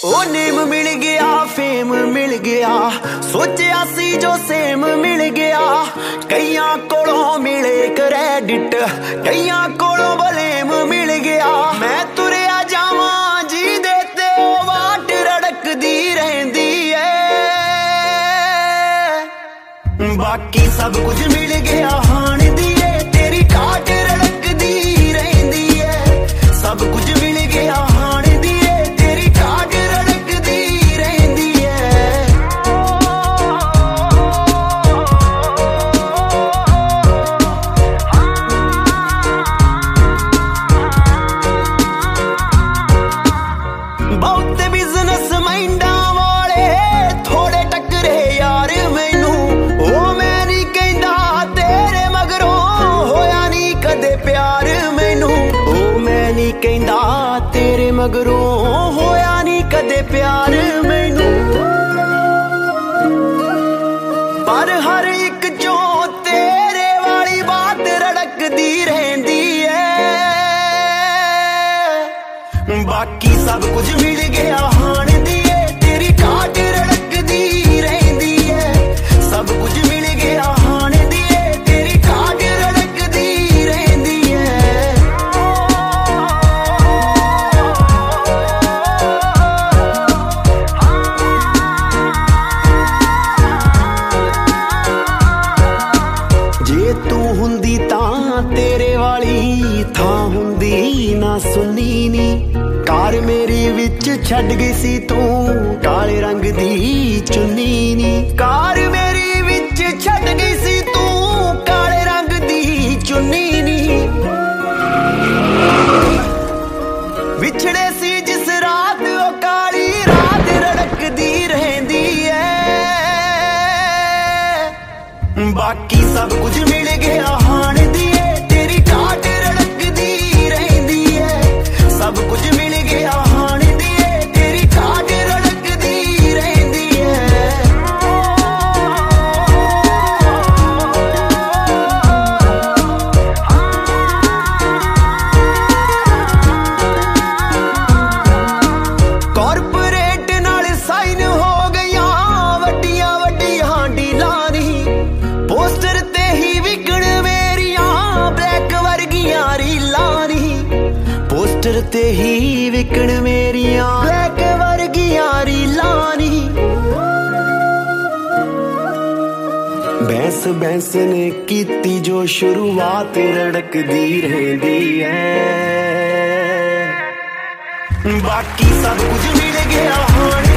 ओ name मिल गया, fame मिल गया, सोचा सी जो सेम मिल गया। कईयां कोलों मिले क्रेडिट, कईयां कोलों बलेम मिल गया। मैं तुरया जावा जी देते ओ वाट रड़कदी रहंदी है। बाकी सब कुछ मिल गया हाण दी है, तेरी ठाट रड़कदी रहंदी है। सब कुछ मिल गया हाण दी है, तेरी ठाट रड़कदी रहंदी है। बहुत बिजनेस माइंडा वाले थोड़े टकरे यार मैनू। ओ मैं नहीं कहंदा तेरे मगरों होया नहीं कदे प्यार मैनू। ओ मैं नहीं कहंदा तेरे मगरों होया नहीं कदे प्यार मैनू। पर हर एक चो तेरे वाली बात रड़कदी रहंदी है। बाकी सब कुछ मिल गया हाण दी है, तेरी ठाट रड़कदी रहंदी है। सब कुछ मिल गया हाण दी है, तेरी ठाट रड़कदी रहंदी है। जे तू हुंदी तां तेरे वाली थां हुंदी ना सुनी नी। कार मेरी विच छड़ गई सी तू काले रंग दी चुन्नी नी। कार मेरी विच छड़ गई सी तू काले रंग दी चुन्नी नी। विछड़े सी जिस रात ओ काली रात रड़कदी रहंदी है। बाकी सब कुछ मिल गया हाण दी है, तेरी ठाट रड़कदी रहंदी है। सब कुछ मिल गया हाण दी है, तेरी ठाट रड़कदी रहंदी है। कॉर्पोरेट नाल साइन हो गईयां वड्डियां वड्डियां डीलां नी। पोस्टर ते ही विकण मेरियां ब्लैक वर्गियां रीलां नी। पोस्टर ते ही विकण मेरियां ब्लैक वर्गियां रीलां नी। बैंस बैंस ने कीती जो शुरुआत रड़कदी रहंदी है। बाकी सब कुछ मिल गया हाण